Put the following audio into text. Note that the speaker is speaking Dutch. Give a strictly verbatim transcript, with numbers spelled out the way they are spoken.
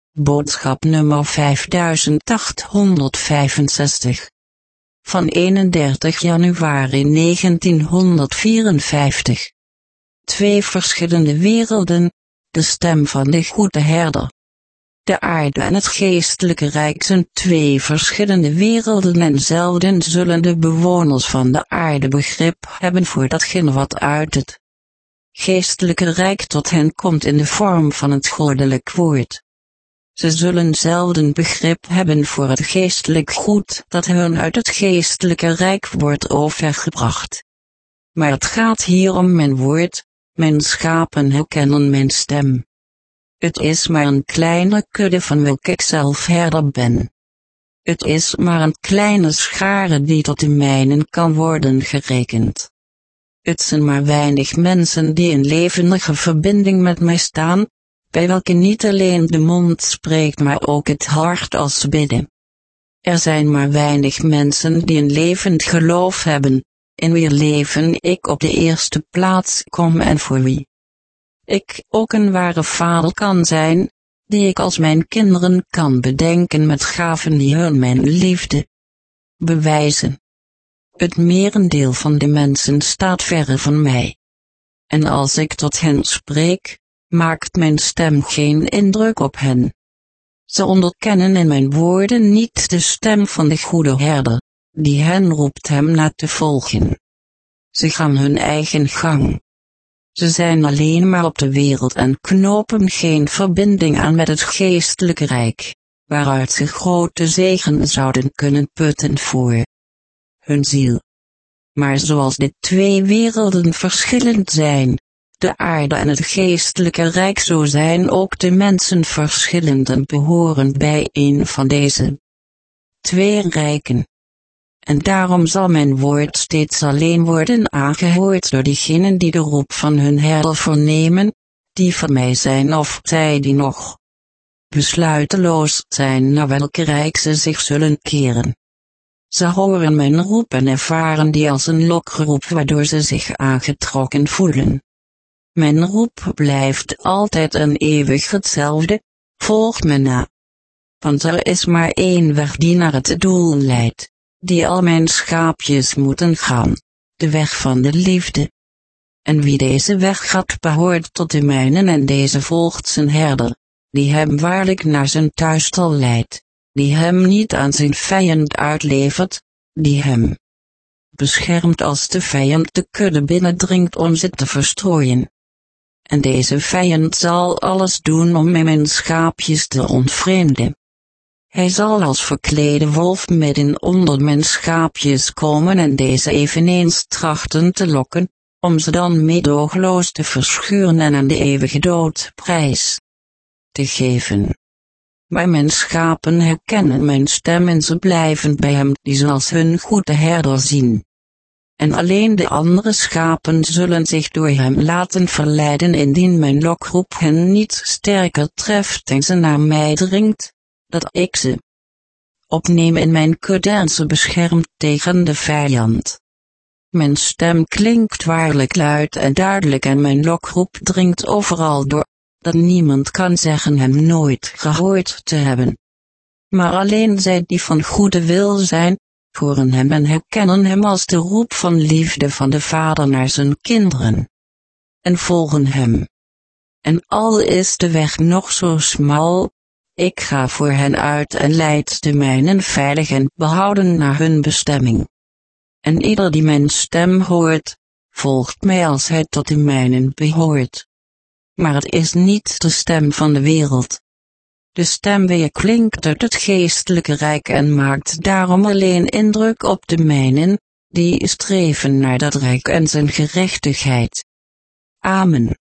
Boodschap nummer vijfduizend achthonderdvijfenzestig. Van eenendertig januari negentienhonderdvierenvijftig. Twee verschillende werelden, de stem van de goede herder. De aarde en het geestelijke rijk zijn twee verschillende werelden en zelden zullen de bewoners van de aarde begrip hebben voor datgene wat uit het geestelijke rijk tot hen komt in de vorm van het goddelijk woord. Ze zullen zelden begrip hebben voor het geestelijk goed dat hun uit het geestelijke rijk wordt overgebracht. Maar het gaat hier om mijn woord, mijn schapen herkennen mijn stem. Het is maar een kleine kudde van welke ik zelf herder ben. Het is maar een kleine schare die tot de mijnen kan worden gerekend. Het zijn maar weinig mensen die in levendige verbinding met mij staan, bij welke niet alleen de mond spreekt maar ook het hart als ze bidden. Er zijn maar weinig mensen die een levend geloof hebben, in wier leven ik op de eerste plaats kom en voor wie ik ook een ware vader kan zijn, die ik als mijn kinderen kan bedenken met gaven die hun mijn liefde bewijzen. Het merendeel van de mensen staat verre van mij. En als ik tot hen spreek, maakt mijn stem geen indruk op hen. Ze onderkennen in mijn woorden niet de stem van de goede herder, die hen roept hem na te volgen. Ze gaan hun eigen gang. Ze zijn alleen maar op de wereld en knopen geen verbinding aan met het geestelijke rijk, waaruit ze grote zegen zouden kunnen putten voor hun ziel. Maar zoals de twee werelden verschillend zijn, de aarde en het geestelijke rijk, zo zijn ook de mensen verschillend en behoren bij een van deze twee rijken. En daarom zal mijn woord steeds alleen worden aangehoord door diegenen die de roep van hun herder vernemen, die van mij zijn of zij die nog besluiteloos zijn naar welke rijk ze zich zullen keren. Ze horen mijn roep en ervaren die als een lokroep waardoor ze zich aangetrokken voelen. Mijn roep blijft altijd en eeuwig hetzelfde, volg me na. Want er is maar één weg die naar het doel leidt, die al mijn schaapjes moeten gaan, de weg van de liefde. En wie deze weg gaat behoort tot de mijnen en deze volgt zijn herder, die hem waarlijk naar zijn thuisstal leidt, die hem niet aan zijn vijand uitlevert, die hem beschermt als de vijand de kudde binnendringt om ze te verstrooien. En deze vijand zal alles doen om mij mijn schaapjes te ontvreemden. Hij zal als verklede wolf midden onder mijn schaapjes komen en deze eveneens trachten te lokken, om ze dan meedogenloos te verscheuren en aan de eeuwige dood prijs te geven. Maar mijn schapen herkennen mijn stem en ze blijven bij hem die ze als hun goede herder zien. En alleen de andere schapen zullen zich door hem laten verleiden indien mijn lokroep hen niet sterker treft en ze naar mij dringt, dat ik ze opneem in mijn kudde en ze bescherm tegen de vijand. Mijn stem klinkt waarlijk luid en duidelijk en mijn lokroep dringt overal door, dat niemand kan zeggen hem nooit gehoord te hebben. Maar alleen zij die van goede wil zijn, horen hem en herkennen hem als de roep van liefde van de Vader naar zijn kinderen. En volgen hem. En al is de weg nog zo smal, ik ga voor hen uit en leid de mijnen veilig en behouden naar hun bestemming. En ieder die mijn stem hoort, volgt mij als hij tot de mijnen behoort. Maar het is niet de stem van de wereld. De stem weer klinkt uit het geestelijke rijk en maakt daarom alleen indruk op de mijnen, die streven naar dat rijk en zijn gerechtigheid. Amen.